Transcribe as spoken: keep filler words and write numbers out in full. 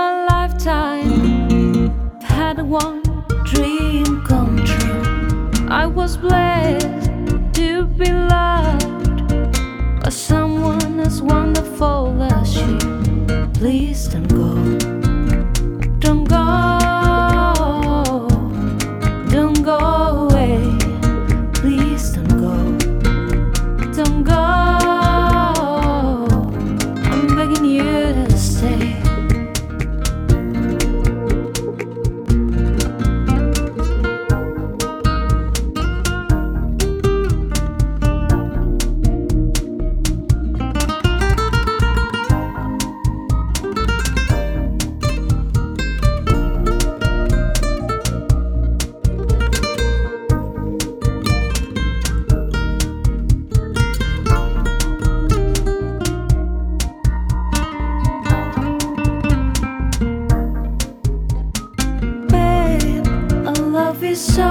my lifetime, I've had one dream come true. I was blessed to be loved by someone as wonderful as you. Please don't go, don't go, don't go away. Please don't go, don't go. I'm begging you to stay. Love is so